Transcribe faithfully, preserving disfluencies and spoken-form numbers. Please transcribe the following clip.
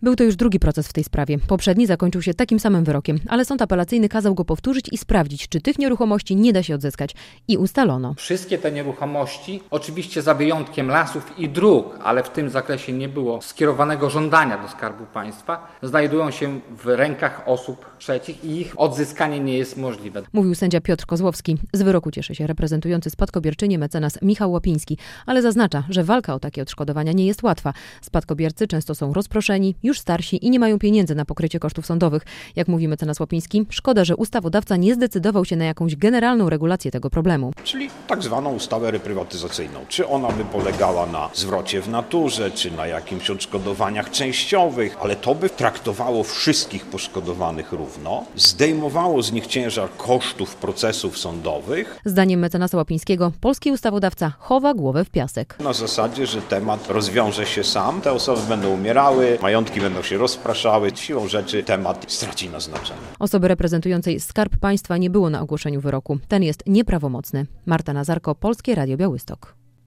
Był to już drugi proces w tej sprawie. Poprzedni zakończył się takim samym wyrokiem, ale sąd apelacyjny kazał go powtórzyć i sprawdzić, czy tych nieruchomości nie da się odzyskać. I ustalono. Wszystkie te nieruchomości, oczywiście za wyjątkiem lasów i dróg, ale w tym zakresie nie było skierowanego żądania do Skarbu Państwa, znajdują się w rękach osób trzecich i ich odzyskanie nie jest możliwe. Mówił sędzia Piotr Kozłowski. Z wyroku cieszy się reprezentujący spadkobierczynię mecenas Michał Łapiński, ale zaznacza, że walka o takie odszkodowania nie jest łatwa. Spadkobiercy często są rozproszeni, już starsi i nie mają pieniędzy na pokrycie kosztów sądowych. Jak mówi mecenas Łapiński, szkoda, że ustawodawca nie zdecydował się na jakąś generalną regulację tego problemu. Czyli tak zwaną ustawę reprywatyzacyjną. Czy ona by polegała na zwrocie w naturze, czy na jakimś odszkodowaniach częściowych, ale to by traktowało wszystkich poszkodowanych równo, zdejmowało z nich ciężar kosztów procesów sądowych. Zdaniem mecenasa Łapińskiego polski ustawodawca chowa głowę w piasek. Na zasadzie, że temat rozwiąże się sam, te osoby będą umierały, majątki będą się rozpraszały, siłą rzeczy temat straci na znaczeniu. Osoby reprezentującej Skarb Państwa nie było na ogłoszeniu wyroku. Ten jest nieprawomocny. Marta Nazarko, Polskie Radio Białystok.